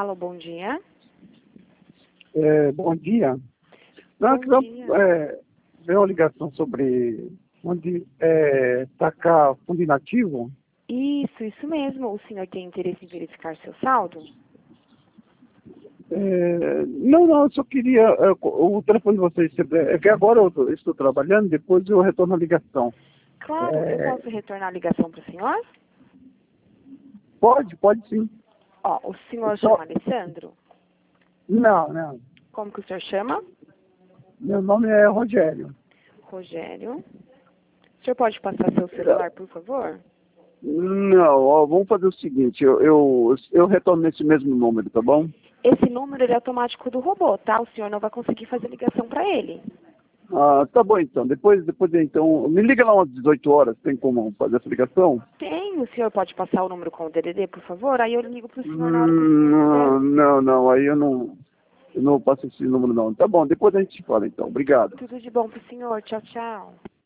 Alô, bom dia. Bom dia. Não, Bom dia. veio uma ligação sobre onde tacar fundo inativo. Isso mesmo. O senhor tem interesse em verificar seu saldo? Não, eu só queria o telefone de vocês. É que agora eu estou trabalhando, depois eu retorno a ligação. Claro, eu posso retornar a ligação para o senhor? Pode sim. Ó, o senhor Só- chama Alessandro? Não. Como que o senhor chama? Meu nome é Rogério. Rogério. O senhor pode passar seu celular, por favor? Não, ó, vamos fazer o seguinte, eu retorno nesse mesmo número, tá bom? Esse número ele é automático do robô, tá? O senhor não vai conseguir fazer ligação para ele. Ah, tá bom então. Depois então, me liga lá umas 18 horas, tem como fazer essa ligação? Tem, o senhor pode passar o número com o DDD, por favor? Aí eu ligo para o senhor na hora que o senhor Não, aí eu não passo esse número não. Tá bom, depois a gente fala então. Obrigado. puder. Tudo de bom para o senhor. Tchau, tchau.